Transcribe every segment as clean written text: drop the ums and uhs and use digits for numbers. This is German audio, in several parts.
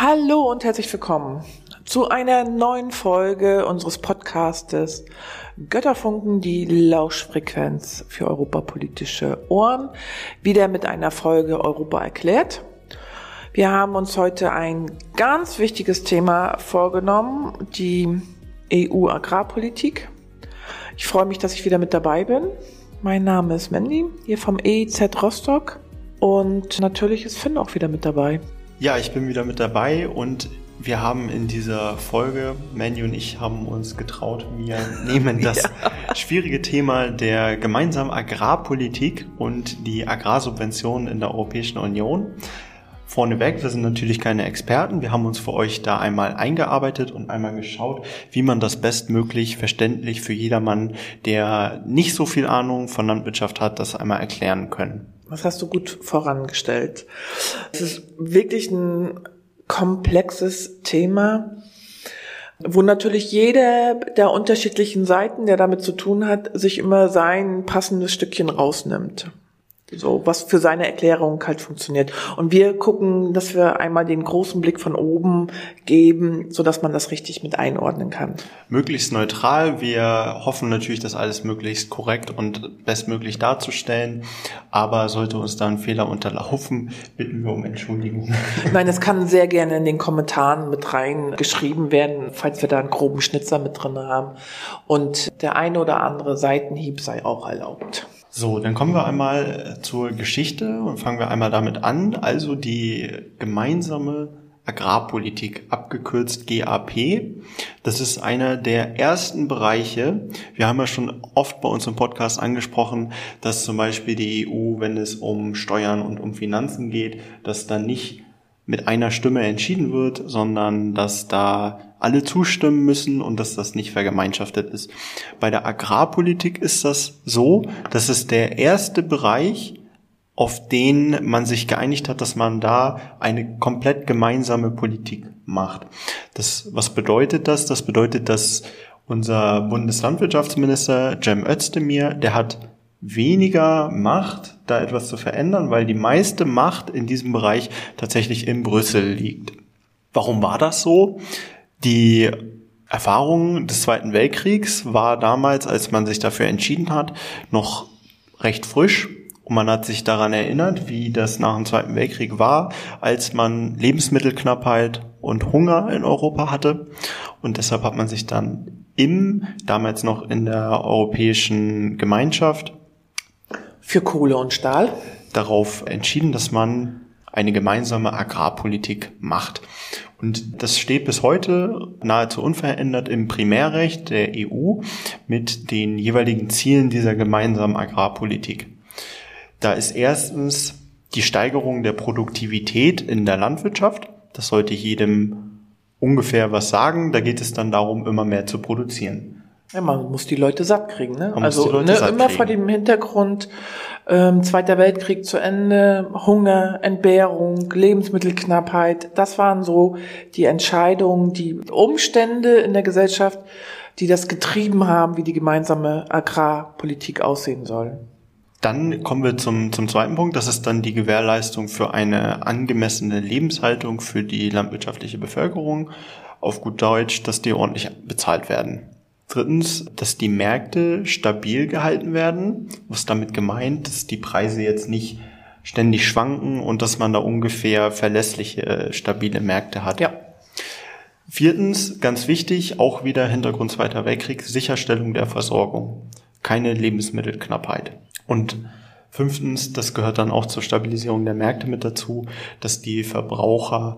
Hallo und herzlich willkommen zu einer neuen Folge unseres Podcastes Götterfunken, die Lauschfrequenz für europapolitische Ohren. Wieder mit einer Folge Europa erklärt. Wir haben uns heute ein ganz wichtiges Thema vorgenommen, die EU-Agrarpolitik. Ich freue mich, dass ich wieder mit dabei bin. Mein Name ist Mandy, hier vom EIZ Rostock und natürlich ist Finn auch wieder mit dabei. Ja, ich bin wieder mit dabei und wir haben in dieser Folge, Mandy und ich haben uns getraut, wir nehmen das schwierige Thema der gemeinsamen Agrarpolitik und die Agrarsubventionen in der Europäischen Union. Vorneweg, wir sind natürlich keine Experten, wir haben uns für euch da einmal eingearbeitet und einmal geschaut, wie man das bestmöglich verständlich für jedermann, der nicht so viel Ahnung von Landwirtschaft hat, das einmal erklären können. Das hast du gut vorangestellt. Es ist wirklich ein komplexes Thema, wo natürlich jeder der unterschiedlichen Seiten, der damit zu tun hat, sich immer sein passendes Stückchen rausnimmt. So, was für seine Erklärung halt funktioniert. Und wir gucken, dass wir einmal den großen Blick von oben geben, sodass man das richtig mit einordnen kann. Möglichst neutral. Wir hoffen natürlich, das alles möglichst korrekt und bestmöglich darzustellen. Aber sollte uns da ein Fehler unterlaufen, bitten wir um Entschuldigung. Nein, es kann sehr gerne in den Kommentaren mit reingeschrieben werden, falls wir da einen groben Schnitzer mit drin haben. Und der eine oder andere Seitenhieb sei auch erlaubt. So, dann kommen wir einmal zur Geschichte und fangen wir einmal damit an. Also die gemeinsame Agrarpolitik, abgekürzt GAP. Das ist einer der ersten Bereiche. Wir haben ja schon oft bei uns im Podcast angesprochen, dass zum Beispiel die EU, wenn es um Steuern und um Finanzen geht, dass da nicht mit einer Stimme entschieden wird, sondern dass da alle zustimmen müssen und dass das nicht vergemeinschaftet ist. Bei der Agrarpolitik ist das so, dass es der erste Bereich, auf den man sich geeinigt hat, dass man da eine komplett gemeinsame Politik macht. Was bedeutet das? Das bedeutet, dass unser Bundeslandwirtschaftsminister Cem Özdemir, der hat weniger Macht, da etwas zu verändern, weil die meiste Macht in diesem Bereich tatsächlich in Brüssel liegt. Warum war das so? Die Erfahrung des Zweiten Weltkriegs war damals, als man sich dafür entschieden hat, noch recht frisch. Und man hat sich daran erinnert, wie das nach dem Zweiten Weltkrieg war, als man Lebensmittelknappheit und Hunger in Europa hatte. Und deshalb hat man sich dann damals noch in der Europäischen Gemeinschaft für Kohle und Stahl darauf entschieden, dass man eine gemeinsame Agrarpolitik macht. Und das steht bis heute nahezu unverändert im Primärrecht der EU mit den jeweiligen Zielen dieser gemeinsamen Agrarpolitik. Da ist erstens die Steigerung der Produktivität in der Landwirtschaft. Das sollte jedem ungefähr was sagen. Da geht es dann darum, immer mehr zu produzieren. Ja, man muss die Leute satt kriegen, ne? Immer vor dem Hintergrund Zweiter Weltkrieg zu Ende, Hunger, Entbehrung, Lebensmittelknappheit. Das waren so die Entscheidungen, die Umstände in der Gesellschaft, die das getrieben haben, wie die gemeinsame Agrarpolitik aussehen soll. Dann kommen wir zum zweiten Punkt. Das ist dann die Gewährleistung für eine angemessene Lebenshaltung für die landwirtschaftliche Bevölkerung. Auf gut Deutsch, dass die ordentlich bezahlt werden. Drittens, dass die Märkte stabil gehalten werden. Was ist damit gemeint? Dass die Preise jetzt nicht ständig schwanken und dass man da ungefähr verlässliche, stabile Märkte hat. Ja. Viertens, ganz wichtig, auch wieder Hintergrund Zweiter Weltkrieg, Sicherstellung der Versorgung. Keine Lebensmittelknappheit. Und fünftens, das gehört dann auch zur Stabilisierung der Märkte mit dazu, dass die Verbraucher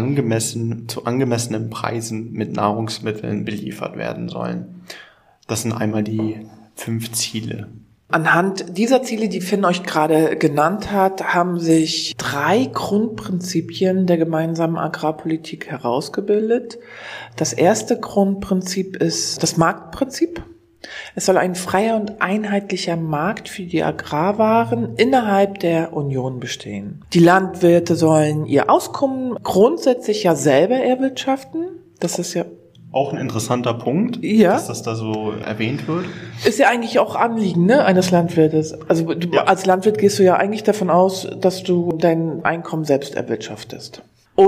zu angemessenen Preisen mit Nahrungsmitteln beliefert werden sollen. Das sind einmal die 5 Ziele. Anhand dieser Ziele, die Finn euch gerade genannt hat, haben sich 3 Grundprinzipien der gemeinsamen Agrarpolitik herausgebildet. Das erste Grundprinzip ist das Marktprinzip. Es soll ein freier und einheitlicher Markt für die Agrarwaren innerhalb der Union bestehen. Die Landwirte sollen ihr Auskommen grundsätzlich ja selber erwirtschaften. Das ist ja auch ein interessanter Punkt, ja, dass das da so erwähnt wird. Ist ja eigentlich auch Anliegen, ne, eines Landwirtes. Also als Landwirt gehst du ja eigentlich davon aus, dass du dein Einkommen selbst erwirtschaftest. Und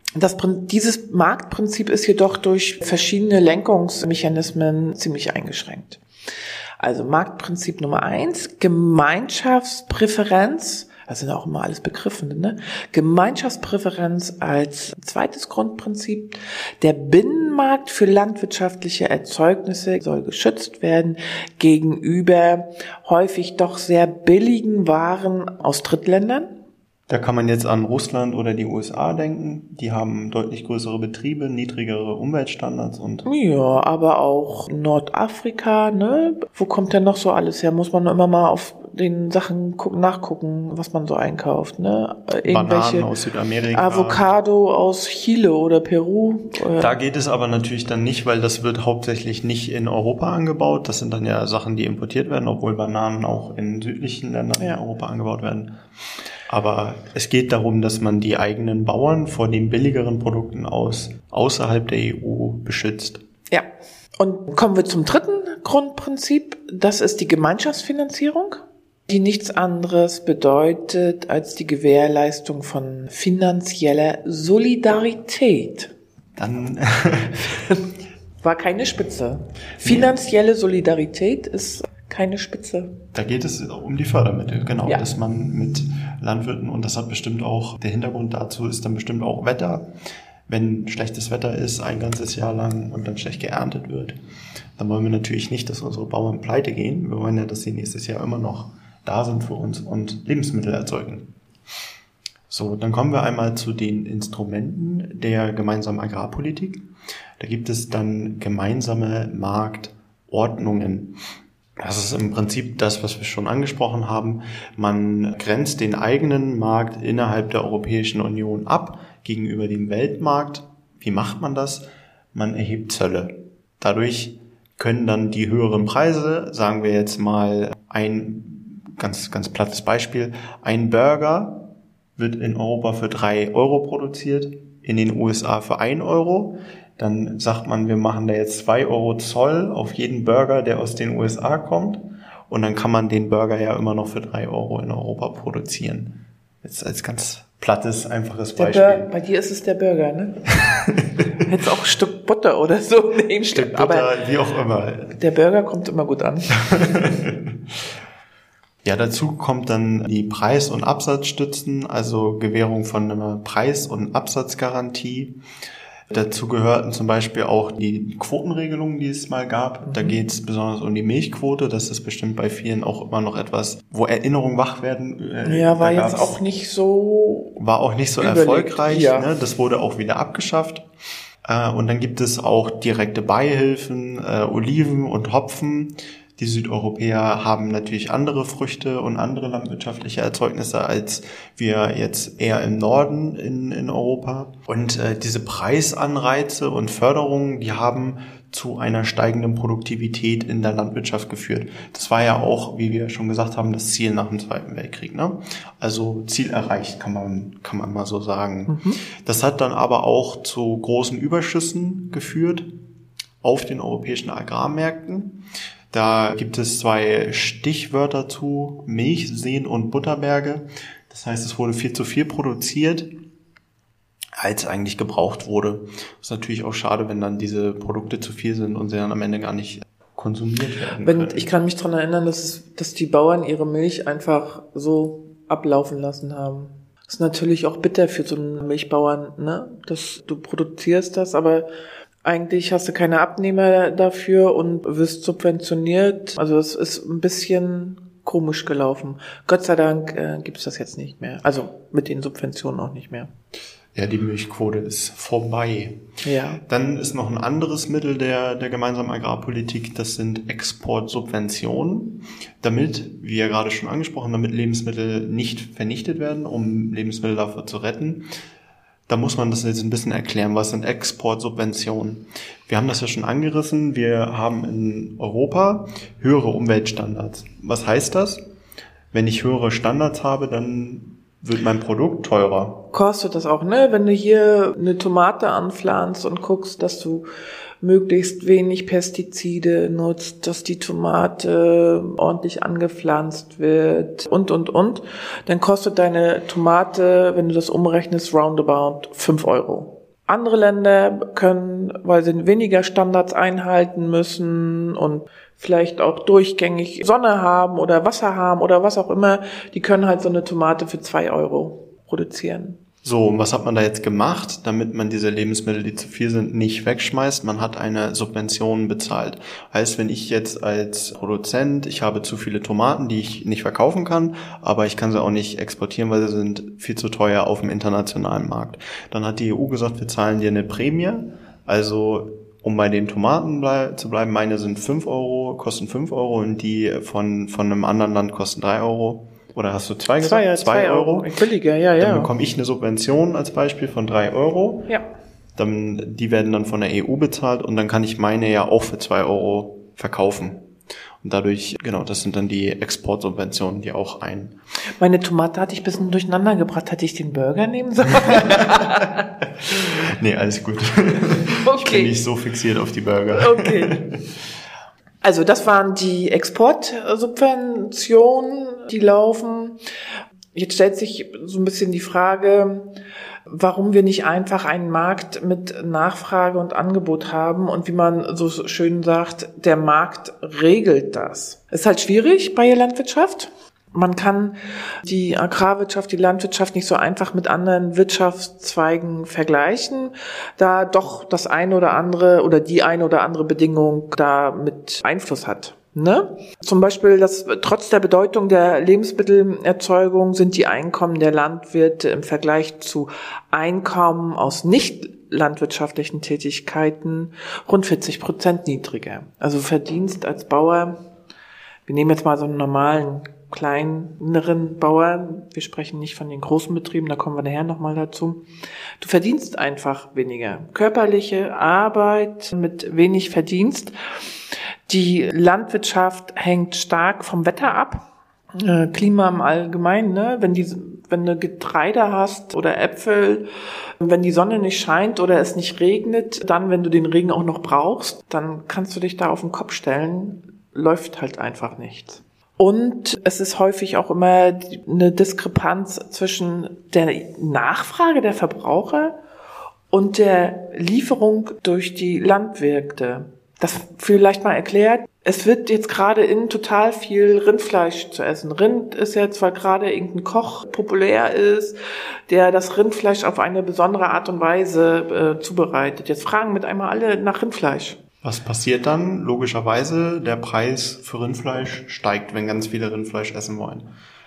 Dieses Marktprinzip ist jedoch durch verschiedene Lenkungsmechanismen ziemlich eingeschränkt. Also Marktprinzip Nummer 1, Gemeinschaftspräferenz. Das sind auch immer alles Begriffe, ne? Gemeinschaftspräferenz als zweites Grundprinzip. Der Binnenmarkt für landwirtschaftliche Erzeugnisse soll geschützt werden gegenüber häufig doch sehr billigen Waren aus Drittländern. Da kann man jetzt an Russland oder die USA denken. Die haben deutlich größere Betriebe, niedrigere Umweltstandards und... Ja, aber auch Nordafrika, ne? Wo kommt denn noch so alles her? Muss man immer mal auf den Sachen nachgucken, was man so einkauft, ne? Bananen aus Südamerika. Avocado aus Chile oder Peru. Da geht es aber natürlich dann nicht, weil das wird hauptsächlich nicht in Europa angebaut. Das sind dann ja Sachen, die importiert werden, obwohl Bananen auch in südlichen Ländern in Europa angebaut werden. Aber es geht darum, dass man die eigenen Bauern vor den billigeren Produkten außerhalb der EU beschützt. Ja. Und kommen wir zum dritten Grundprinzip. Das ist die Gemeinschaftsfinanzierung, die nichts anderes bedeutet als die Gewährleistung von finanzieller Solidarität. Dann war keine Spitze. Finanzielle Solidarität ist keine Spitze. Da geht es um die Fördermittel, genau, ja. Dass man mit Landwirten, und das hat bestimmt auch, der Hintergrund dazu ist dann bestimmt auch Wetter. Wenn schlechtes Wetter ist, ein ganzes Jahr lang und dann schlecht geerntet wird, dann wollen wir natürlich nicht, dass unsere Bauern pleite gehen. Wir wollen ja, dass sie nächstes Jahr immer noch da sind für uns und Lebensmittel erzeugen. So, dann kommen wir einmal zu den Instrumenten der gemeinsamen Agrarpolitik. Da gibt es dann gemeinsame Marktordnungen. Das ist im Prinzip das, was wir schon angesprochen haben. Man grenzt den eigenen Markt innerhalb der Europäischen Union ab gegenüber dem Weltmarkt. Wie macht man das? Man erhebt Zölle. Dadurch können dann die höheren Preise, sagen wir jetzt mal ein ganz plattes Beispiel, ein Burger wird in Europa für 3 Euro produziert, in den USA für 1 Euro. Dann sagt man, wir machen da jetzt 2 Euro Zoll auf jeden Burger, der aus den USA kommt. Und dann kann man den Burger ja immer noch für 3 Euro in Europa produzieren. Jetzt als ganz plattes, einfaches Beispiel. Bei dir ist es der Burger, ne? Jetzt auch ein Stück Butter oder so. Nee, ein Stück Butter, wie auch immer. Der Burger kommt immer gut an. Ja, dazu kommt dann die Preis- und Absatzstützen, also Gewährung von einer Preis- und Absatzgarantie. Dazu gehörten zum Beispiel auch die Quotenregelungen, die es mal gab. Da geht es besonders um die Milchquote. Das ist bestimmt bei vielen auch immer noch etwas, wo Erinnerungen wach werden. War jetzt auch nicht so... War auch nicht so erfolgreich. Ja. Ne? Das wurde auch wieder abgeschafft. Und dann gibt es auch direkte Beihilfen, Oliven und Hopfen. Die Südeuropäer haben natürlich andere Früchte und andere landwirtschaftliche Erzeugnisse als wir jetzt eher im Norden in Europa. Und diese Preisanreize und Förderungen, die haben zu einer steigenden Produktivität in der Landwirtschaft geführt. Das war ja auch, wie wir schon gesagt haben, das Ziel nach dem Zweiten Weltkrieg, ne? Also Ziel erreicht, kann man mal so sagen. Das hat dann aber auch zu großen Überschüssen geführt auf den europäischen Agrarmärkten. Da gibt es 2 Stichwörter zu, Milchseen und Butterberge. Das heißt, es wurde viel zu viel produziert, als eigentlich gebraucht wurde. Das ist natürlich auch schade, wenn dann diese Produkte zu viel sind und sie dann am Ende gar nicht konsumiert werden können. Ich kann mich daran erinnern, dass die Bauern ihre Milch einfach so ablaufen lassen haben. Das ist natürlich auch bitter für so einen Milchbauern, ne? Dass du produzierst das, aber eigentlich hast du keine Abnehmer dafür und wirst subventioniert. Also es ist ein bisschen komisch gelaufen. Gott sei Dank gibt's das jetzt nicht mehr. Also mit den Subventionen auch nicht mehr. Ja, die Milchquote ist vorbei. Ja. Dann ist noch ein anderes Mittel der gemeinsamen Agrarpolitik, das sind Exportsubventionen. Damit, wie ja gerade schon angesprochen, damit Lebensmittel nicht vernichtet werden, um Lebensmittel dafür zu retten. Da muss man das jetzt ein bisschen erklären, was sind Exportsubventionen. Wir haben das ja schon angerissen, wir haben in Europa höhere Umweltstandards. Was heißt das? Wenn ich höhere Standards habe, dann wird mein Produkt teurer. Kostet das auch, ne? Wenn du hier eine Tomate anpflanzt und guckst, dass du möglichst wenig Pestizide nutzt, dass die Tomate ordentlich angepflanzt wird und, dann kostet deine Tomate, wenn du das umrechnest, roundabout 5 Euro. Andere Länder können, weil sie weniger Standards einhalten müssen und vielleicht auch durchgängig Sonne haben oder Wasser haben oder was auch immer, die können halt so eine Tomate für 2 Euro produzieren. So, und was hat man da jetzt gemacht, damit man diese Lebensmittel, die zu viel sind, nicht wegschmeißt? Man hat eine Subvention bezahlt. Heißt, wenn ich jetzt als Produzent, ich habe zu viele Tomaten, die ich nicht verkaufen kann, aber ich kann sie auch nicht exportieren, weil sie sind viel zu teuer auf dem internationalen Markt. Dann hat die EU gesagt, wir zahlen dir eine Prämie. Also, um bei den Tomaten zu bleiben, meine sind 5 Euro, kosten 5 Euro und die von einem anderen Land kosten 3 Euro. Oder hast du 2 gesagt? 2 Euro. Billiger, ja. Dann bekomme ich eine Subvention als Beispiel von 3 Euro. Ja. Die werden dann von der EU bezahlt und dann kann ich meine ja auch für 2 Euro verkaufen. Und dadurch, genau, das sind dann die Exportsubventionen, die auch Meine Tomate hatte ich ein bisschen durcheinander gebracht. Hätte ich den Burger nehmen sollen? Nee, alles gut. Okay. Ich bin nicht so fixiert auf die Burger. Okay. Also das waren die Exportsubventionen, die laufen. Jetzt stellt sich so ein bisschen die Frage, warum wir nicht einfach einen Markt mit Nachfrage und Angebot haben und wie man so schön sagt, der Markt regelt das. Ist halt schwierig bei der Landwirtschaft. Man kann die Agrarwirtschaft, die Landwirtschaft nicht so einfach mit anderen Wirtschaftszweigen vergleichen, da doch das eine oder andere oder die eine oder andere Bedingung da mit Einfluss hat. Ne? Zum Beispiel, dass trotz der Bedeutung der Lebensmittelerzeugung sind die Einkommen der Landwirte im Vergleich zu Einkommen aus nicht landwirtschaftlichen Tätigkeiten rund 40% niedriger. Also Verdienst als Bauer, wir nehmen jetzt mal so einen normalen kleineren Bauern, wir sprechen nicht von den großen Betrieben, da kommen wir nachher nochmal dazu. Du verdienst einfach weniger. Körperliche Arbeit mit wenig Verdienst. Die Landwirtschaft hängt stark vom Wetter ab. Klima im Allgemeinen, ne? Wenn du Getreide hast oder Äpfel, wenn die Sonne nicht scheint oder es nicht regnet, dann, wenn du den Regen auch noch brauchst, dann kannst du dich da auf den Kopf stellen, läuft halt einfach nichts. Und es ist häufig auch immer eine Diskrepanz zwischen der Nachfrage der Verbraucher und der Lieferung durch die Landwirte. Das vielleicht mal erklärt. Es wird jetzt gerade total viel Rindfleisch zu essen. Rind ist jetzt, weil gerade irgendein Koch populär ist, der das Rindfleisch auf eine besondere Art und Weise zubereitet. Jetzt fragen mit einmal alle nach Rindfleisch. Was passiert dann? Logischerweise, der Preis für Rindfleisch steigt, wenn ganz viele Rindfleisch essen wollen.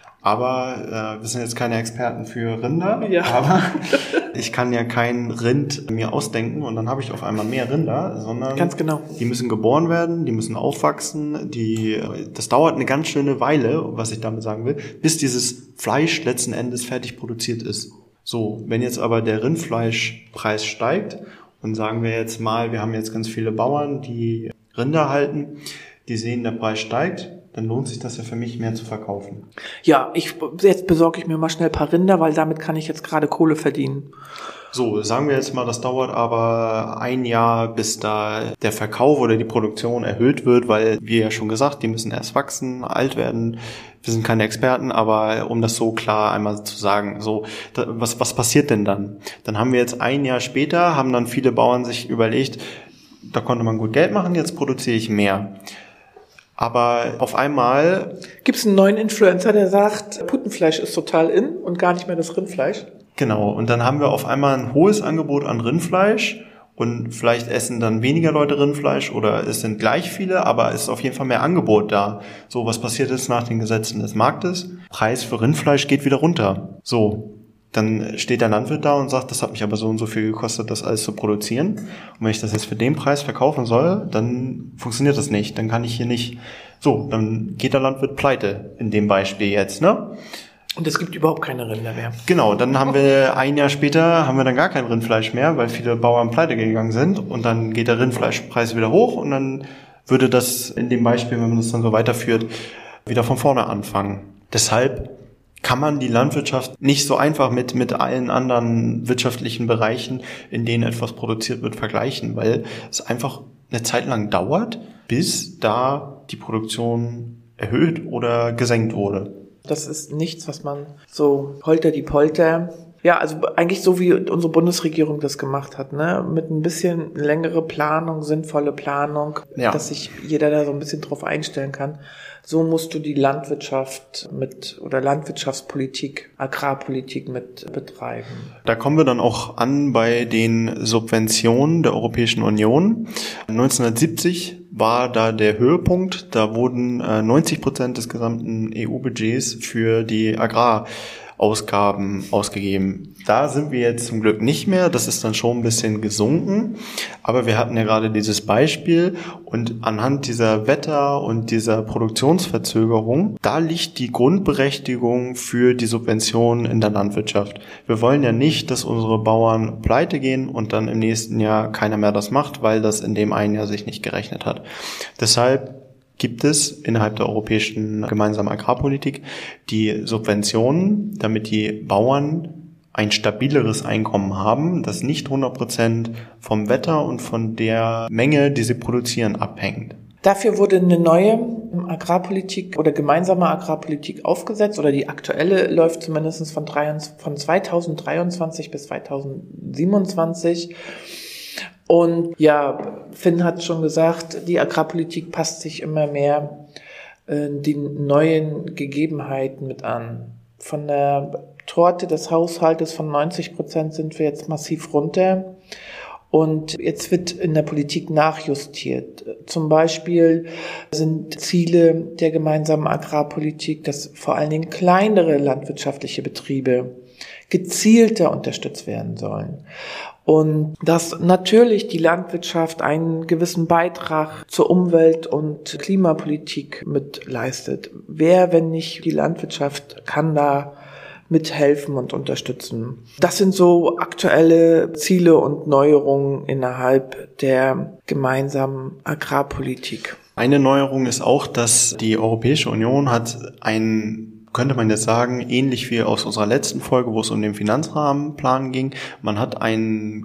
Aber wir sind jetzt keine Experten für Rinder, ja. Aber ich kann ja kein Rind mir ausdenken und dann habe ich auf einmal mehr Rinder, sondern ganz genau. Die müssen geboren werden, die müssen aufwachsen, das dauert eine ganz schöne Weile, was ich damit sagen will, bis dieses Fleisch letzten Endes fertig produziert ist. So, wenn jetzt aber der Rindfleischpreis steigt und sagen wir jetzt mal, wir haben jetzt ganz viele Bauern, die Rinder halten, die sehen, der Preis steigt, dann lohnt sich das ja für mich, mehr zu verkaufen. Ja, jetzt besorge ich mir mal schnell ein paar Rinder, weil damit kann ich jetzt gerade Kohle verdienen. So, sagen wir jetzt mal, das dauert aber 1 Jahr, bis da der Verkauf oder die Produktion erhöht wird, weil, wie ja schon gesagt, die müssen erst wachsen, alt werden. Wir sind keine Experten, aber um das so klar einmal zu sagen, so, was passiert denn dann? Dann haben wir jetzt 1 Jahr später, haben dann viele Bauern sich überlegt, da konnte man gut Geld machen, jetzt produziere ich mehr. Aber auf einmal gibt es einen neuen Influencer, der sagt, Putenfleisch ist total in und gar nicht mehr das Rindfleisch. Genau, und dann haben wir auf einmal ein hohes Angebot an Rindfleisch und vielleicht essen dann weniger Leute Rindfleisch oder es sind gleich viele, aber es ist auf jeden Fall mehr Angebot da. So, was passiert jetzt nach den Gesetzen des Marktes? Preis für Rindfleisch geht wieder runter. So, dann steht der Landwirt da und sagt, das hat mich aber so und so viel gekostet, das alles zu produzieren. Und wenn ich das jetzt für den Preis verkaufen soll, dann funktioniert das nicht. Dann kann ich hier nicht, so, dann geht der Landwirt pleite in dem Beispiel jetzt, ne? Und es gibt überhaupt keine Rinder mehr. Genau, dann haben wir 1 Jahr später, haben wir dann gar kein Rindfleisch mehr, weil viele Bauern pleite gegangen sind. Und dann geht der Rindfleischpreis wieder hoch und dann würde das in dem Beispiel, wenn man das dann so weiterführt, wieder von vorne anfangen. Deshalb kann man die Landwirtschaft nicht so einfach mit allen anderen wirtschaftlichen Bereichen, in denen etwas produziert wird, vergleichen, weil es einfach eine Zeit lang dauert, bis da die Produktion erhöht oder gesenkt wurde. Das ist nichts, was man so holter die Polter Ja, also eigentlich so wie unsere Bundesregierung das gemacht hat, ne? Mit ein bisschen längere Planung, sinnvolle Planung, dass sich jeder da so ein bisschen drauf einstellen kann. So musst du die Landwirtschaft oder Landwirtschaftspolitik, Agrarpolitik mit betreiben. Da kommen wir dann auch an bei den Subventionen der Europäischen Union. 1970 war da der Höhepunkt. Da wurden 90% des gesamten EU-Budgets für die Agrarausgaben ausgegeben. Da sind wir jetzt zum Glück nicht mehr. Das ist dann schon ein bisschen gesunken. Aber wir hatten ja gerade dieses Beispiel und anhand dieser Wetter- und dieser Produktionsverzögerung, da liegt die Grundberechtigung für die Subventionen in der Landwirtschaft. Wir wollen ja nicht, dass unsere Bauern pleite gehen und dann im nächsten Jahr keiner mehr das macht, weil das in dem einen Jahr sich nicht gerechnet hat. Deshalb gibt es innerhalb der europäischen gemeinsamen Agrarpolitik die Subventionen, damit die Bauern ein stabileres Einkommen haben, das nicht 100% vom Wetter und von der Menge, die sie produzieren, abhängt. Dafür wurde eine neue Agrarpolitik oder gemeinsame Agrarpolitik aufgesetzt, oder die aktuelle läuft zumindest von 2023 bis 2027. Und ja, Finn hat schon gesagt, die Agrarpolitik passt sich immer mehr den neuen Gegebenheiten mit an. Von der Torte des Haushaltes von 90% sind wir jetzt massiv runter. Und jetzt wird in der Politik nachjustiert. Zum Beispiel sind Ziele der gemeinsamen Agrarpolitik, dass vor allen Dingen kleinere landwirtschaftliche Betriebe gezielter unterstützt werden sollen. Und dass natürlich die Landwirtschaft einen gewissen Beitrag zur Umwelt- und Klimapolitik mit leistet. Wer, wenn nicht die Landwirtschaft, kann da mithelfen und unterstützen? Das sind so aktuelle Ziele und Neuerungen innerhalb der gemeinsamen Agrarpolitik. Eine Neuerung ist auch, dass die Europäische Union hat könnte man jetzt sagen, ähnlich wie aus unserer letzten Folge, wo es um den Finanzrahmenplan ging, man hat einen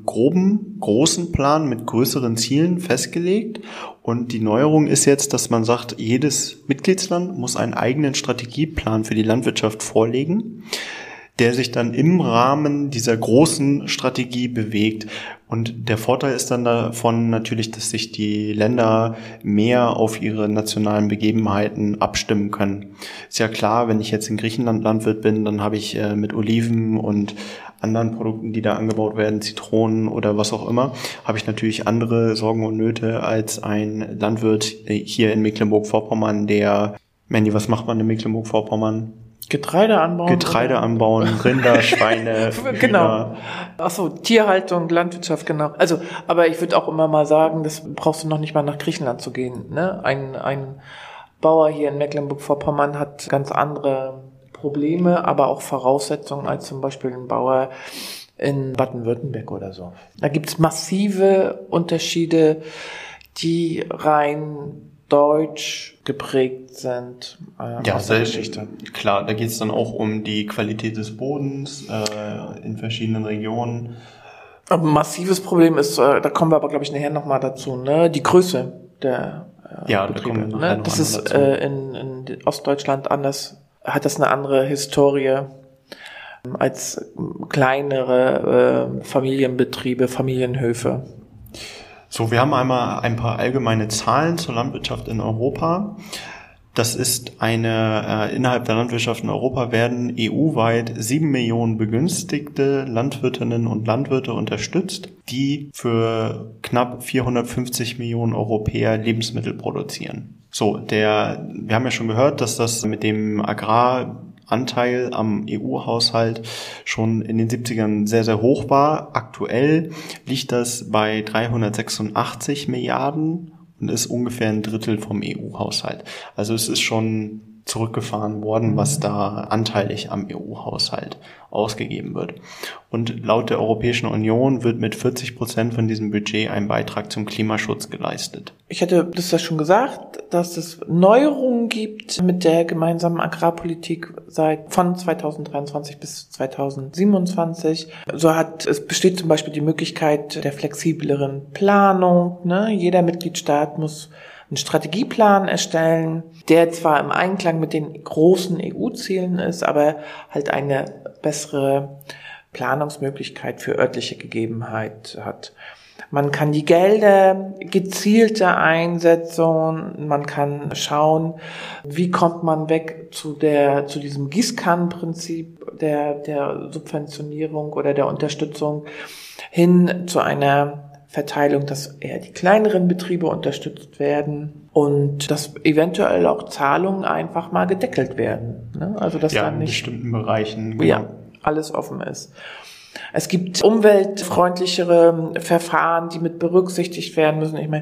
großen Plan mit größeren Zielen festgelegt. Und die Neuerung ist jetzt, dass man sagt, jedes Mitgliedsland muss einen eigenen Strategieplan für die Landwirtschaft vorlegen, der sich dann im Rahmen dieser großen Strategie bewegt. Und der Vorteil ist dann davon natürlich, dass sich die Länder mehr auf ihre nationalen Begebenheiten abstimmen können. Ist ja klar, wenn ich jetzt in Griechenland Landwirt bin, dann habe ich mit Oliven und anderen Produkten, die da angebaut werden, Zitronen oder was auch immer, habe ich natürlich andere Sorgen und Nöte als ein Landwirt hier in Mecklenburg-Vorpommern, Mandy, was macht man in Mecklenburg-Vorpommern? Getreide anbauen, Rinder, Schweine. Genau. Achso, Tierhaltung, Landwirtschaft, genau. Also, aber ich würde auch immer mal sagen, das brauchst du noch nicht mal nach Griechenland zu gehen, ne? Ein Bauer hier in Mecklenburg-Vorpommern hat ganz andere Probleme, aber auch Voraussetzungen als zum Beispiel ein Bauer in Baden-Württemberg oder so. Da gibt's massive Unterschiede, die rein deutsch geprägt sind. Aus der Geschichte. Klar, da geht es dann auch um die Qualität des Bodens in verschiedenen Regionen. Aber ein massives Problem ist, da kommen wir aber, glaube ich, nachher nochmal dazu, ne? Die Größe der Betriebe. Ne? Das ist in Ostdeutschland anders, hat das eine andere Historie als kleinere Familienbetriebe, Familienhöfe. So, wir haben einmal ein paar allgemeine Zahlen zur Landwirtschaft in Europa. Das ist innerhalb der Landwirtschaft in Europa werden EU-weit 7 Millionen begünstigte Landwirtinnen und Landwirte unterstützt, die für knapp 450 Millionen Europäer Lebensmittel produzieren. So, wir haben ja schon gehört, dass das mit dem Agraranteil am EU-Haushalt schon in den 70ern sehr, sehr hoch war. Aktuell liegt das bei 386 Milliarden und ist ungefähr ein Drittel vom EU-Haushalt. Also es ist schon zurückgefahren worden, was da anteilig am EU-Haushalt ausgegeben wird. Und laut der Europäischen Union wird mit 40% von diesem Budget ein Beitrag zum Klimaschutz geleistet. Ich hatte das ja schon gesagt, dass es Neuerungen gibt mit der gemeinsamen Agrarpolitik von 2023 bis 2027. Es besteht zum Beispiel die Möglichkeit der flexibleren Planung, ne? Jeder Mitgliedstaat muss einen Strategieplan erstellen, der zwar im Einklang mit den großen EU-Zielen ist, aber halt eine bessere Planungsmöglichkeit für örtliche Gegebenheit hat. Man kann die Gelder gezielter einsetzen, man kann schauen, wie kommt man weg zu diesem Gießkannenprinzip der Subventionierung oder der Unterstützung hin zu einer Verteilung, dass eher die kleineren Betriebe unterstützt werden und dass eventuell auch Zahlungen einfach mal gedeckelt werden. Ne? Also dass dann nicht in bestimmten Bereichen alles offen ist. Es gibt umweltfreundlichere Verfahren, die mit berücksichtigt werden müssen. Ich meine,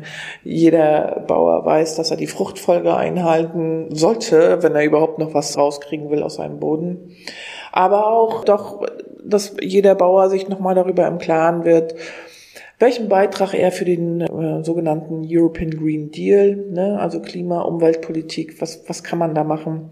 jeder Bauer weiß, dass er die Fruchtfolge einhalten sollte, wenn er überhaupt noch was rauskriegen will aus seinem Boden. Aber auch doch, dass jeder Bauer sich nochmal darüber im Klaren wird, welchen Beitrag er für den sogenannten European Green Deal, ne, also Klima-, Umweltpolitik, was kann man da machen?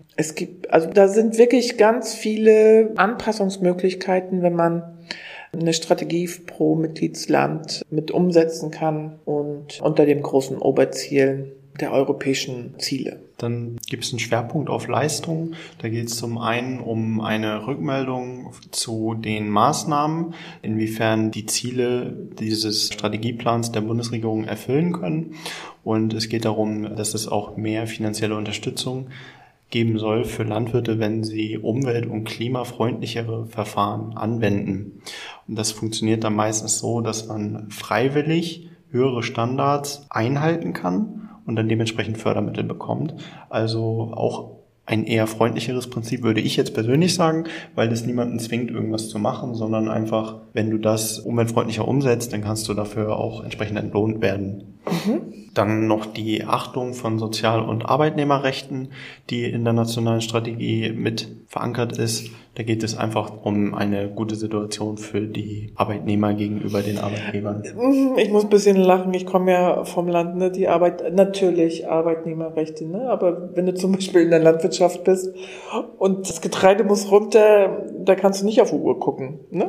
Da sind wirklich ganz viele Anpassungsmöglichkeiten, wenn man eine Strategie pro Mitgliedsland mit umsetzen kann und unter dem großen Oberziel der europäischen Ziele. Dann gibt es einen Schwerpunkt auf Leistung. Da geht es zum einen um eine Rückmeldung zu den Maßnahmen, inwiefern die Ziele dieses Strategieplans der Bundesregierung erfüllen können. Und es geht darum, dass es auch mehr finanzielle Unterstützung geben soll für Landwirte, wenn sie umwelt- und klimafreundlichere Verfahren anwenden. Und das funktioniert dann meistens so, dass man freiwillig höhere Standards einhalten kann und dann dementsprechend Fördermittel bekommt. Also auch ein eher freundlicheres Prinzip, würde ich jetzt persönlich sagen, weil das niemanden zwingt, irgendwas zu machen, sondern einfach, wenn du das umweltfreundlicher umsetzt, dann kannst du dafür auch entsprechend entlohnt werden. Dann noch die Achtung von Sozial- und Arbeitnehmerrechten, die in der nationalen Strategie mit verankert ist. Da geht es einfach um eine gute Situation für die Arbeitnehmer gegenüber den Arbeitgebern. Ich muss ein bisschen lachen, ich komme ja vom Land, ne? Natürlich Arbeitnehmerrechte, ne? Aber wenn du zum Beispiel in der Landwirtschaft bist und das Getreide muss runter, da kannst du nicht auf die Uhr gucken, ne?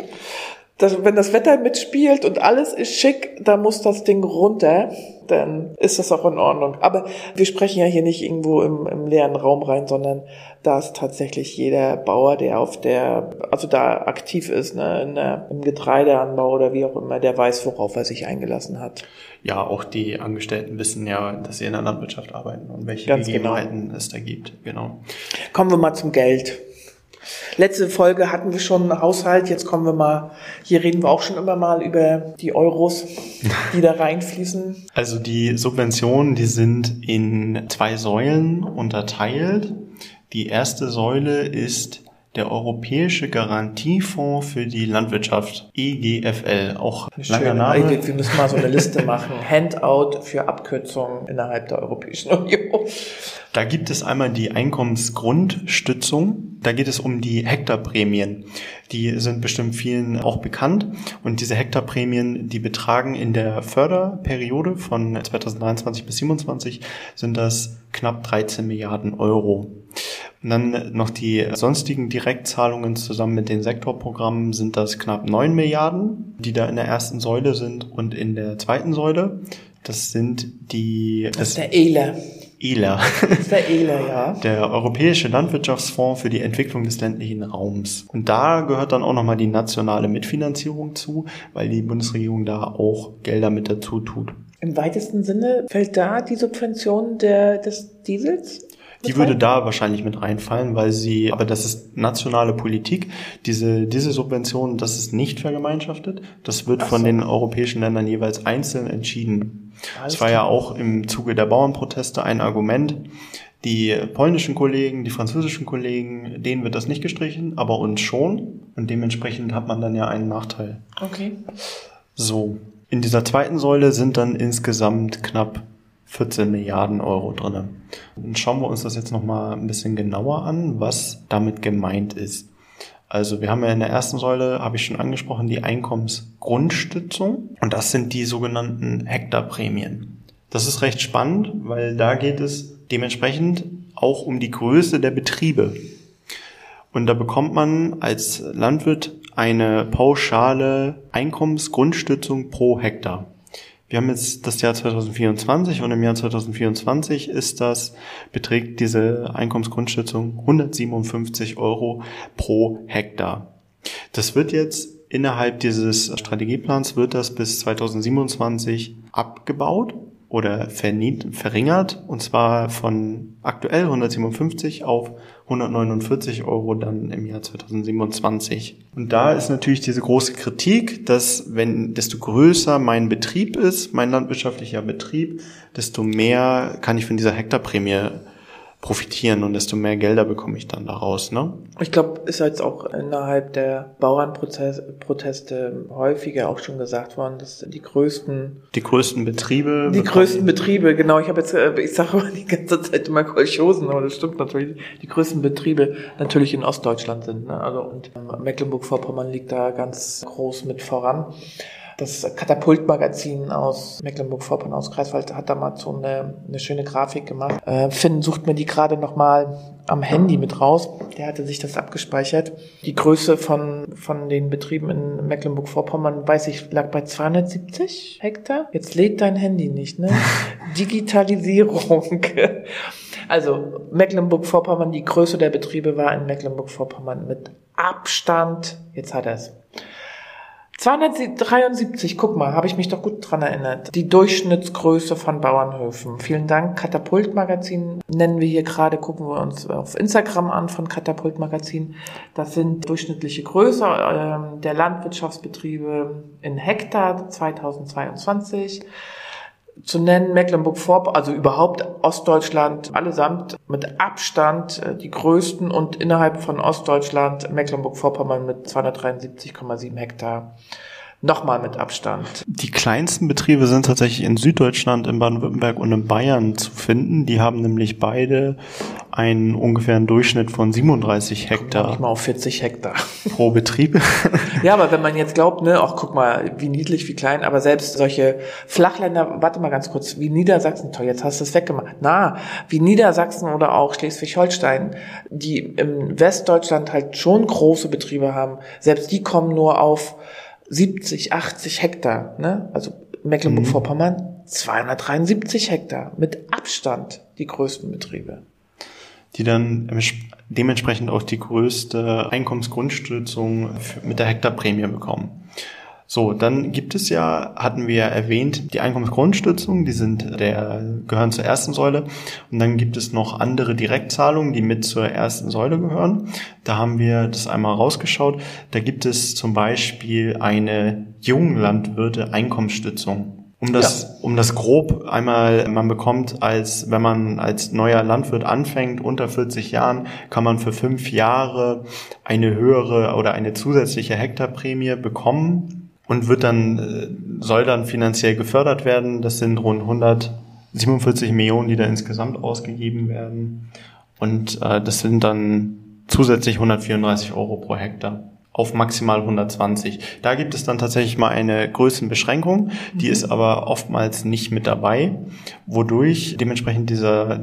Wenn das Wetter mitspielt und alles ist schick, da muss das Ding runter, dann ist das auch in Ordnung. Aber wir sprechen ja hier nicht irgendwo im leeren Raum rein, sondern da ist tatsächlich jeder Bauer, der da aktiv ist, ne, im Getreideanbau oder wie auch immer, der weiß, worauf er sich eingelassen hat. Ja, auch die Angestellten wissen ja, dass sie in der Landwirtschaft arbeiten und welche Gegebenheiten es da gibt. Genau. Kommen wir mal zum Geld. Letzte Folge hatten wir schon einen Haushalt, jetzt kommen wir mal, hier reden wir auch schon immer mal über die Euros, die da reinfließen. Also die Subventionen, die sind in 2 Säulen unterteilt. Die erste Säule ist der Europäische Garantiefonds für die Landwirtschaft, EGFL, auch langer Name. Wir müssen mal so eine Liste machen, Handout für Abkürzungen innerhalb der Europäischen Union. Da gibt es einmal die Einkommensgrundstützung. Da geht es um die Hektarprämien. Die sind bestimmt vielen auch bekannt. Und diese Hektarprämien, die betragen in der Förderperiode von 2023 bis 2027 sind das knapp 13 Milliarden Euro. Und dann noch die sonstigen Direktzahlungen zusammen mit den Sektorprogrammen sind das knapp 9 Milliarden, die da in der ersten Säule sind. Und in der zweiten Säule, das sind Das ist der ELA. ELA. Das ist der ELA, ja. Der Europäische Landwirtschaftsfonds für die Entwicklung des ländlichen Raums. Und da gehört dann auch nochmal die nationale Mitfinanzierung zu, weil die Bundesregierung da auch Gelder mit dazu tut. Im weitesten Sinne fällt da die Subvention des Diesels? Die würde da wahrscheinlich mit reinfallen, aber das ist nationale Politik. Diese Subvention, das ist nicht vergemeinschaftet. Das wird von den europäischen Ländern jeweils einzeln entschieden. Das war ja auch im Zuge der Bauernproteste ein Argument. Die polnischen Kollegen, die französischen Kollegen, denen wird das nicht gestrichen, aber uns schon. Und dementsprechend hat man dann ja einen Nachteil. Okay. So, in dieser zweiten Säule sind dann insgesamt knapp 14 Milliarden Euro drin. Dann schauen wir uns das jetzt nochmal ein bisschen genauer an, was damit gemeint ist. Also wir haben ja in der ersten Säule, habe ich schon angesprochen, die Einkommensgrundstützung. Und das sind die sogenannten Hektarprämien. Das ist recht spannend, weil da geht es dementsprechend auch um die Größe der Betriebe. Und da bekommt man als Landwirt eine pauschale Einkommensgrundstützung pro Hektar. Wir haben jetzt das Jahr 2024 und im Jahr 2024 beträgt diese Einkommensgrundstützung 157 Euro pro Hektar. Das wird jetzt innerhalb dieses Strategieplans wird das bis 2027 abgebaut oder verringert, und zwar von aktuell 157 auf 149 Euro dann im Jahr 2027. Und da ist natürlich diese große Kritik, dass desto größer mein Betrieb ist, mein landwirtschaftlicher Betrieb, desto mehr kann ich von dieser Hektarprämie profitieren und desto mehr Gelder bekomme ich dann daraus, ne? Ich glaube, ist jetzt auch innerhalb der Bauernproteste häufiger auch schon gesagt worden, dass die größten Betriebe, genau. Ich sage aber die ganze Zeit immer Kolchosen, aber das stimmt natürlich. Die größten Betriebe natürlich in Ostdeutschland sind, ne? Also, und Mecklenburg-Vorpommern liegt da ganz groß mit voran. Das Katapult-Magazin aus Mecklenburg-Vorpommern, aus Greifswald, hat da mal so eine schöne Grafik gemacht. Finn sucht mir die gerade nochmal am Handy mit raus. Der hatte sich das abgespeichert. Die Größe von den Betrieben in Mecklenburg-Vorpommern, weiß ich, lag bei 270 Hektar. Jetzt lädt dein Handy nicht, ne? Digitalisierung. Also Mecklenburg-Vorpommern, die Größe der Betriebe war in Mecklenburg-Vorpommern mit Abstand, jetzt hat er es, 273, guck mal, habe ich mich doch gut dran erinnert. Die Durchschnittsgröße von Bauernhöfen. Vielen Dank, Katapult-Magazin nennen wir hier gerade, gucken wir uns auf Instagram an von Katapult-Magazin. Das sind durchschnittliche Größe der Landwirtschaftsbetriebe in Hektar 2022. Zu nennen Mecklenburg-Vorpommern, also überhaupt Ostdeutschland, allesamt mit Abstand die größten, und innerhalb von Ostdeutschland Mecklenburg-Vorpommern mit 273,7 Hektar. Nochmal mit Abstand. Die kleinsten Betriebe sind tatsächlich in Süddeutschland, in Baden-Württemberg und in Bayern zu finden. Die haben nämlich beide einen ungefähren Durchschnitt von 37 Hektar. Nicht mal auf 40 Hektar. Pro Betrieb. Ja, aber wenn man jetzt glaubt, ne, ach guck mal, wie niedlich, wie klein, aber selbst solche Flachländer, warte mal ganz kurz, wie Niedersachsen, toll, jetzt hast du es weggemacht. Wie Niedersachsen oder auch Schleswig-Holstein, die im Westdeutschland halt schon große Betriebe haben, selbst die kommen nur auf 70, 80 Hektar, ne? Also Mecklenburg-Vorpommern 273 Hektar, mit Abstand die größten Betriebe. Die dann dementsprechend auch die größte Einkommensgrundstützung mit der Hektarprämie bekommen. So, dann gibt es ja, hatten wir erwähnt, die Einkommensgrundstützung, gehören zur ersten Säule. Und dann gibt es noch andere Direktzahlungen, die mit zur ersten Säule gehören. Da haben wir das einmal rausgeschaut. Da gibt es zum Beispiel eine Junglandwirte-Einkommensstützung. Um das grob einmal, man bekommt wenn man als neuer Landwirt anfängt, unter 40 Jahren, kann man für 5 Jahre eine höhere oder eine zusätzliche Hektarprämie bekommen und soll dann finanziell gefördert werden. Das sind rund 147 Millionen, die da insgesamt ausgegeben werden. Und das sind dann zusätzlich 134 Euro pro Hektar. Auf maximal 120. Da gibt es dann tatsächlich mal eine Größenbeschränkung, die ist aber oftmals nicht mit dabei, wodurch dementsprechend dieser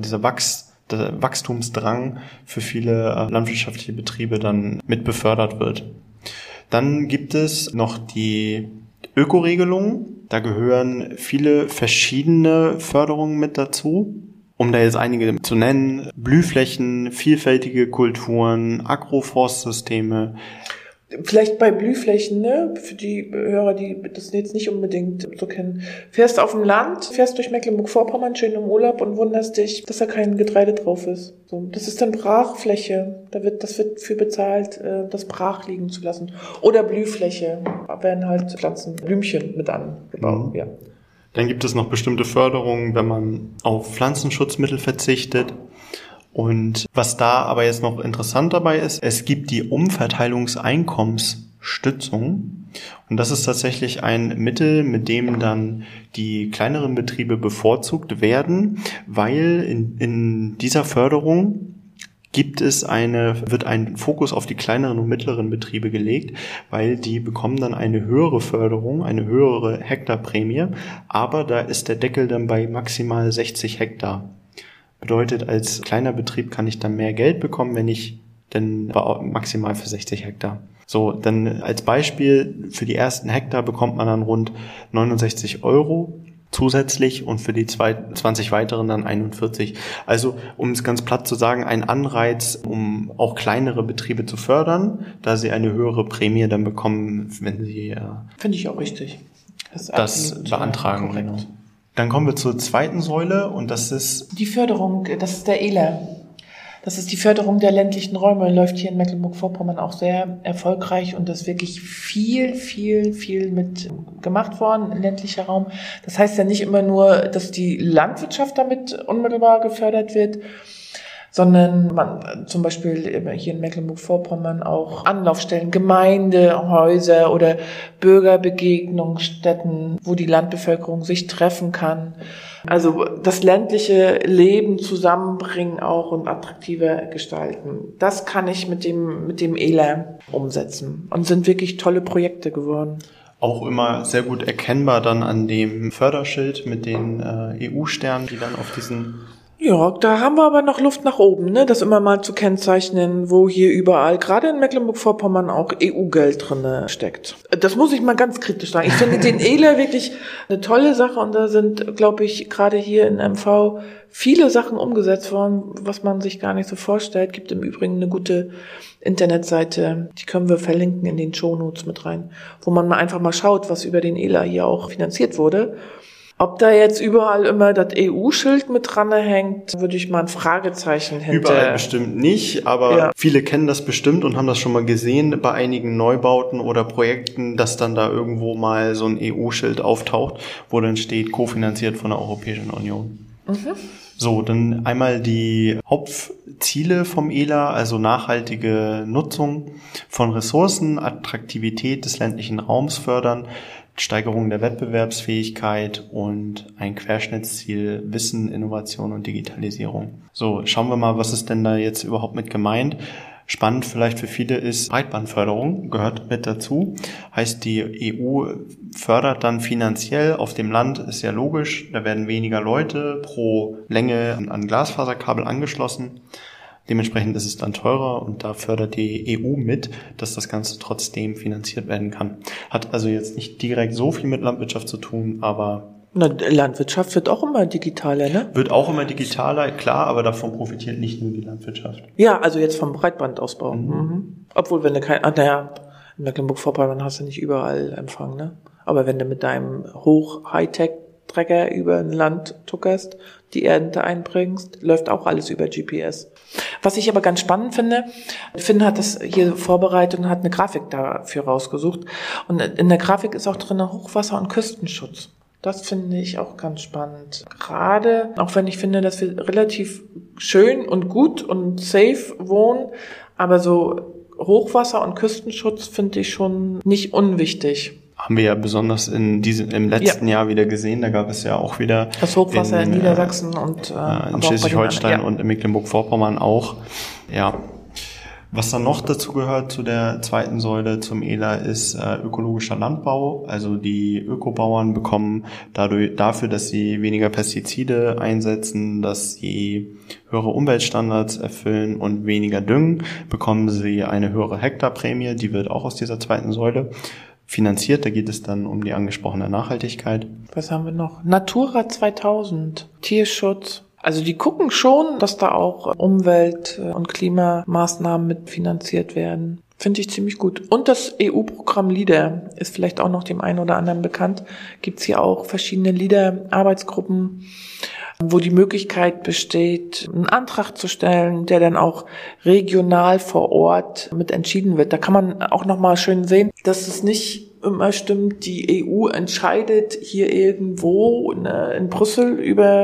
Wachstumsdrang für viele landwirtschaftliche Betriebe dann mit befördert wird. Dann gibt es noch die Ökoregelung. Da gehören viele verschiedene Förderungen mit dazu. Um da jetzt einige zu nennen: Blühflächen, vielfältige Kulturen, Agroforstsysteme. Vielleicht bei Blühflächen, ne, für die Hörer, die das jetzt nicht unbedingt so kennen. Fährst auf dem Land, fährst durch Mecklenburg-Vorpommern schön im Urlaub und wunderst dich, dass da kein Getreide drauf ist. So, das ist dann Brachfläche. Das wird für bezahlt, das brach liegen zu lassen. Oder Blühfläche. Da werden halt Pflanzen, Blümchen mit angebaut, ja. Dann gibt es noch bestimmte Förderungen, wenn man auf Pflanzenschutzmittel verzichtet. Und was da aber jetzt noch interessant dabei ist, es gibt die Umverteilungseinkommensstützung. Und das ist tatsächlich ein Mittel, mit dem dann die kleineren Betriebe bevorzugt werden, weil in dieser Förderung wird ein Fokus auf die kleineren und mittleren Betriebe gelegt, weil die bekommen dann eine höhere Förderung, eine höhere Hektarprämie, aber da ist der Deckel dann bei maximal 60 Hektar. Bedeutet, als kleiner Betrieb kann ich dann mehr Geld bekommen, wenn ich denn maximal für 60 Hektar. So, dann als Beispiel, für die ersten Hektar bekommt man dann rund 69 Euro zusätzlich und für die 20 weiteren dann 41. Also, um es ganz platt zu sagen, ein Anreiz, um auch kleinere Betriebe zu fördern, da sie eine höhere Prämie dann bekommen, wenn sie Finde ich auch richtig. Das beantragen. Genau. Dann kommen wir zur zweiten Säule und das ist die Förderung, das ist der ELA. Das ist die Förderung der ländlichen Räume, läuft hier in Mecklenburg-Vorpommern auch sehr erfolgreich und das ist wirklich viel mit gemacht worden, ländlicher Raum. Das heißt ja nicht immer nur, dass die Landwirtschaft damit unmittelbar gefördert wird, sondern man zum Beispiel hier in Mecklenburg-Vorpommern auch Anlaufstellen, Gemeindehäuser oder Bürgerbegegnungsstätten, wo die Landbevölkerung sich treffen kann. Also das ländliche Leben zusammenbringen auch und attraktiver gestalten. Das kann ich mit dem ELA umsetzen und sind wirklich tolle Projekte geworden. Auch immer sehr gut erkennbar dann an dem Förderschild mit den EU-Sternen, die dann auf diesen... Ja, da haben wir aber noch Luft nach oben, ne? Das immer mal zu kennzeichnen, wo hier überall, gerade in Mecklenburg-Vorpommern, auch EU-Geld drinne steckt. Das muss ich mal ganz kritisch sagen. Ich finde den ELA wirklich eine tolle Sache und da sind, glaube ich, gerade hier in MV viele Sachen umgesetzt worden, was man sich gar nicht so vorstellt. Gibt im Übrigen eine gute Internetseite, die können wir verlinken in den Shownotes mit rein, wo man mal einfach mal schaut, was über den ELA hier auch finanziert wurde. Ob da jetzt überall immer das EU-Schild mit dran hängt, würde ich mal ein Fragezeichen hinter. Überall bestimmt nicht, aber viele kennen das bestimmt und haben das schon mal gesehen bei einigen Neubauten oder Projekten, dass dann da irgendwo mal so ein EU-Schild auftaucht, wo dann steht, kofinanziert von der Europäischen Union. Mhm. So, dann einmal die Hauptziele vom ELA, also nachhaltige Nutzung von Ressourcen, Attraktivität des ländlichen Raums fördern, Steigerung der Wettbewerbsfähigkeit und ein Querschnittsziel Wissen, Innovation und Digitalisierung. So, schauen wir mal, was ist denn da jetzt überhaupt mit gemeint? Spannend vielleicht für viele ist Breitbandförderung, gehört mit dazu. Heißt, die EU fördert dann finanziell auf dem Land, ist ja logisch, da werden weniger Leute pro Länge an Glasfaserkabel angeschlossen. Dementsprechend ist es dann teurer und da fördert die EU mit, dass das Ganze trotzdem finanziert werden kann. Hat also jetzt nicht direkt so viel mit Landwirtschaft zu tun, aber... Landwirtschaft wird auch immer digitaler, ne? Wird auch immer digitaler, klar, aber davon profitiert nicht nur die Landwirtschaft. Ja, also jetzt vom Breitbandausbau. Mhm. Obwohl, wenn du in Mecklenburg-Vorpommern hast du nicht überall Empfang, ne? Aber wenn du mit deinem Hoch-Hightech-Trecker über ein Land tuckerst, die Ernte einbringst, läuft auch alles über GPS. Was ich aber ganz spannend finde, Finn hat das hier vorbereitet und hat eine Grafik dafür rausgesucht. Und in der Grafik ist auch drin Hochwasser- und Küstenschutz. Das finde ich auch ganz spannend. Gerade, auch wenn ich finde, dass wir relativ schön und gut und safe wohnen, aber so Hochwasser- und Küstenschutz finde ich schon nicht unwichtig. Haben wir ja besonders im letzten Jahr wieder gesehen. Da gab es ja auch wieder das Hochwasser in Niedersachsen und in Schleswig-Holstein und in Mecklenburg-Vorpommern auch. Ja. Was dann noch dazu gehört zu der zweiten Säule zum ELA ist ökologischer Landbau. Also die Ökobauern bekommen dafür, dass sie weniger Pestizide einsetzen, dass sie höhere Umweltstandards erfüllen und weniger düngen, bekommen sie eine höhere Hektarprämie. Die wird auch aus dieser zweiten Säule finanziert. Da geht es dann um die angesprochene Nachhaltigkeit. Was haben wir noch? Natura 2000, Tierschutz. Also die gucken schon, dass da auch Umwelt- und Klimamaßnahmen mitfinanziert werden. Finde ich ziemlich gut. Und das EU-Programm LEADER ist vielleicht auch noch dem einen oder anderen bekannt. Gibt's hier auch verschiedene LEADER-Arbeitsgruppen, wo die Möglichkeit besteht, einen Antrag zu stellen, der dann auch regional vor Ort mit entschieden wird. Da kann man auch nochmal schön sehen, dass es nicht immer stimmt, die EU entscheidet hier irgendwo in Brüssel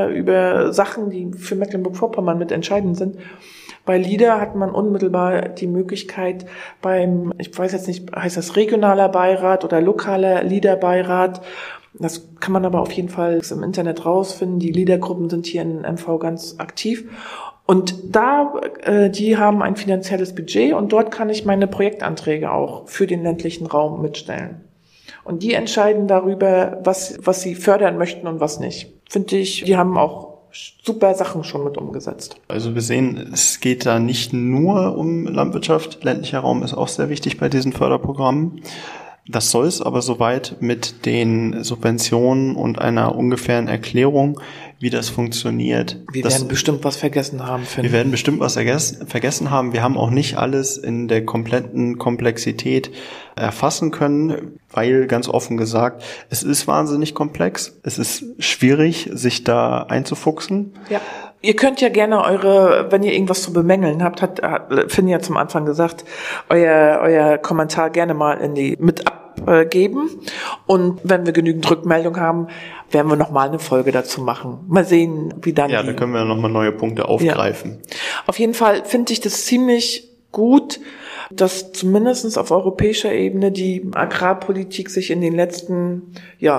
über Sachen, die für Mecklenburg-Vorpommern mit entscheidend sind. Bei LEADER hat man unmittelbar die Möglichkeit ich weiß jetzt nicht, heißt das regionaler Beirat oder lokaler LEADER-Beirat. Das kann man aber auf jeden Fall im Internet rausfinden. Die LEADER-Gruppen sind hier in MV ganz aktiv. Und die haben ein finanzielles Budget und dort kann ich meine Projektanträge auch für den ländlichen Raum mitstellen. Und die entscheiden darüber, was sie fördern möchten und was nicht. Finde ich, die haben auch super Sachen schon mit umgesetzt. Also wir sehen, es geht da nicht nur um Landwirtschaft. Ländlicher Raum ist auch sehr wichtig bei diesen Förderprogrammen. Das soll es aber soweit mit den Subventionen und einer ungefähren Erklärung, wie das funktioniert. Wir werden bestimmt was vergessen haben. Wir werden bestimmt was vergessen haben. Wir haben auch nicht alles in der kompletten Komplexität erfassen können, weil, ganz offen gesagt, es ist wahnsinnig komplex. Es ist schwierig, sich da einzufuchsen. Ja. Ihr könnt ja gerne wenn ihr irgendwas zu bemängeln habt, hat Finn ja zum Anfang gesagt, euer Kommentar gerne mal mit abgeben. Und wenn wir genügend Rückmeldung haben, werden wir nochmal eine Folge dazu machen. Mal sehen, wie dann da können wir nochmal neue Punkte aufgreifen. Ja. Auf jeden Fall finde ich das ziemlich gut, dass zumindest auf europäischer Ebene die Agrarpolitik sich in den letzten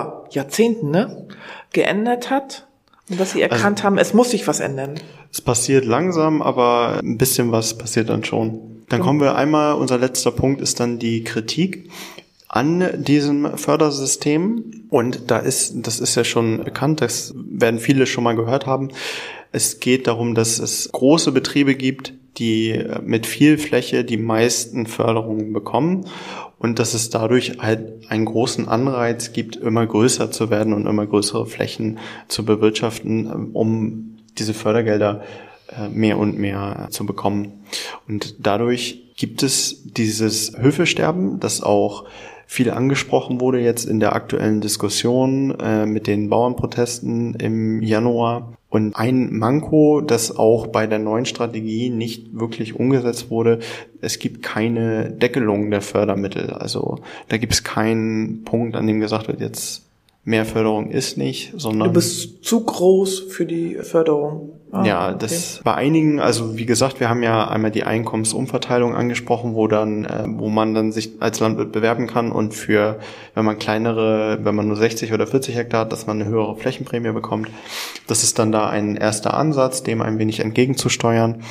Jahrzehnten geändert hat. Und dass sie erkannt haben, es muss sich was ändern. Es passiert langsam, aber ein bisschen was passiert dann schon. Dann kommen wir einmal, unser letzter Punkt ist dann die Kritik an diesem Fördersystem. Und das ist ja schon bekannt, das werden viele schon mal gehört haben. Es geht darum, dass es große Betriebe gibt, die mit viel Fläche die meisten Förderungen bekommen und dass es dadurch halt einen großen Anreiz gibt, immer größer zu werden und immer größere Flächen zu bewirtschaften, um diese Fördergelder mehr und mehr zu bekommen. Und dadurch gibt es dieses Höfesterben, das auch viel angesprochen wurde jetzt in der aktuellen Diskussion mit den Bauernprotesten im Januar. Und ein Manko, das auch bei der neuen Strategie nicht wirklich umgesetzt wurde, es gibt keine Deckelung der Fördermittel. Also da gibt es keinen Punkt, an dem gesagt wird, jetzt mehr Förderung ist nicht, sondern... Du bist zu groß für die Förderung. Ja, das bei einigen, also wie gesagt, wir haben ja einmal die Einkommensumverteilung angesprochen, wo man dann sich als Landwirt bewerben kann und wenn man nur 60 oder 40 Hektar hat, dass man eine höhere Flächenprämie bekommt. Das ist dann da ein erster Ansatz, dem ein wenig entgegenzusteuern.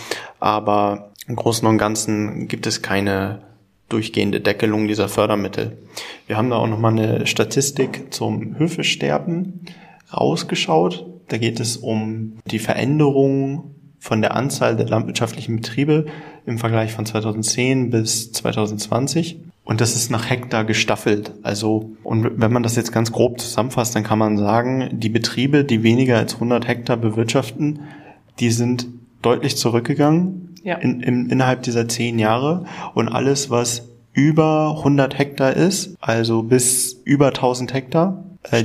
Aber im Großen und Ganzen gibt es keine durchgehende Deckelung dieser Fördermittel. Wir haben da auch nochmal eine Statistik zum Höfesterben rausgeschaut. Da geht es um die Veränderung von der Anzahl der landwirtschaftlichen Betriebe im Vergleich von 2010 bis 2020. Und das ist nach Hektar gestaffelt. Also, und wenn man das jetzt ganz grob zusammenfasst, dann kann man sagen, die Betriebe, die weniger als 100 Hektar bewirtschaften, die sind deutlich zurückgegangen innerhalb dieser 10 Jahre. Und alles, was über 100 Hektar ist, also bis über 1000 Hektar,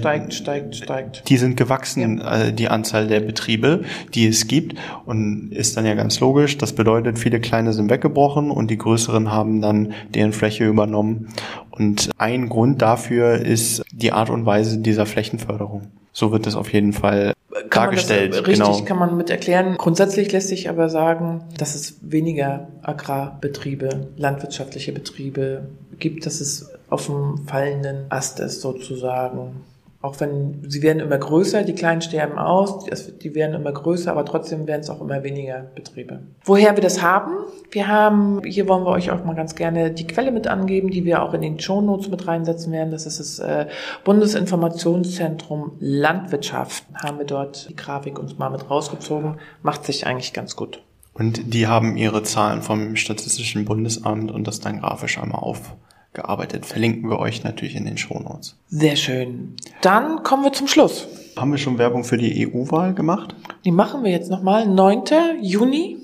steigt. Die sind gewachsen, die Anzahl der Betriebe, die es gibt. Und ist dann ja ganz logisch. Das bedeutet, viele kleine sind weggebrochen und die größeren haben dann deren Fläche übernommen. Und ein Grund dafür ist die Art und Weise dieser Flächenförderung. So wird es auf jeden Fall dargestellt. Kann man mit erklären. Grundsätzlich lässt sich aber sagen, dass es weniger Agrarbetriebe, landwirtschaftliche Betriebe gibt, dass es auf dem fallenden Ast ist sozusagen. Auch wenn sie werden immer größer, die Kleinen sterben aus, die werden immer größer, aber trotzdem werden es auch immer weniger Betriebe. Woher wir das haben? Hier wollen wir euch auch mal ganz gerne die Quelle mit angeben, die wir auch in den Shownotes mit reinsetzen werden. Das ist das Bundesinformationszentrum Landwirtschaft. Haben wir dort die Grafik uns mal mit rausgezogen. Macht sich eigentlich ganz gut. Und die haben ihre Zahlen vom Statistischen Bundesamt und das dann grafisch einmal aufgearbeitet. Verlinken wir euch natürlich in den Shownotes. Sehr schön. Dann kommen wir zum Schluss. Haben wir schon Werbung für die EU-Wahl gemacht? Die machen wir jetzt nochmal. 9. Juni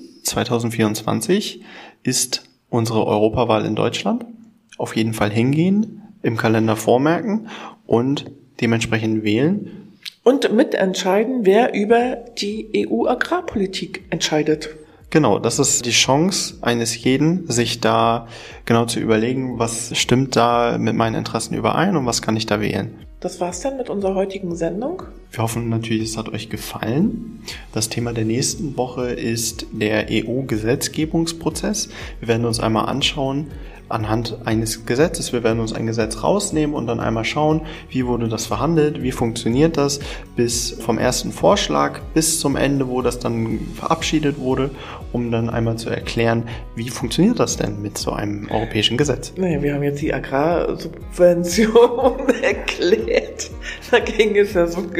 2024 ist unsere Europawahl in Deutschland. Auf jeden Fall hingehen, im Kalender vormerken und dementsprechend wählen. Und mitentscheiden, wer über die EU-Agrarpolitik entscheidet. Genau, das ist die Chance eines jeden, sich da genau zu überlegen, was stimmt da mit meinen Interessen überein und was kann ich da wählen. Das war's dann mit unserer heutigen Sendung. Wir hoffen natürlich, es hat euch gefallen. Das Thema der nächsten Woche ist der EU-Gesetzgebungsprozess. Wir werden uns einmal anschauen, anhand eines Gesetzes. Wir werden uns ein Gesetz rausnehmen und dann einmal schauen, wie wurde das verhandelt, wie funktioniert das, bis vom ersten Vorschlag bis zum Ende, wo das dann verabschiedet wurde, um dann einmal zu erklären, wie funktioniert das denn mit so einem europäischen Gesetz. Naja, wir haben jetzt die Agrarsubvention erklärt. Da ging es ja so ein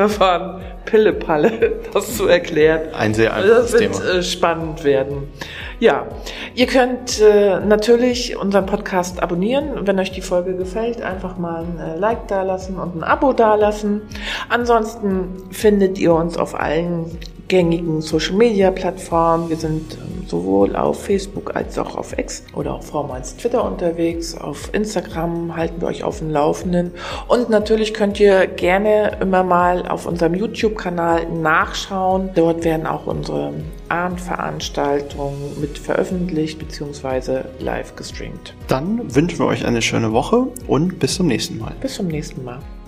Gesetzgebungsverfahren Pille-Palle, das zu erklären. Ein sehr einfaches Thema. Das wird spannend werden. Ja, ihr könnt natürlich unseren Podcast abonnieren. Wenn euch die Folge gefällt, einfach mal ein Like dalassen und ein Abo dalassen. Ansonsten findet ihr uns auf allen gängigen Social-Media-Plattformen. Wir sind sowohl auf Facebook als auch auf X oder auf Frau Mainz Twitter unterwegs. Auf Instagram halten wir euch auf dem Laufenden. Und natürlich könnt ihr gerne immer mal auf unserem YouTube-Kanal nachschauen. Dort werden auch unsere Abendveranstaltungen mit veröffentlicht bzw. live gestreamt. Dann wünschen wir euch eine schöne Woche und bis zum nächsten Mal. Bis zum nächsten Mal.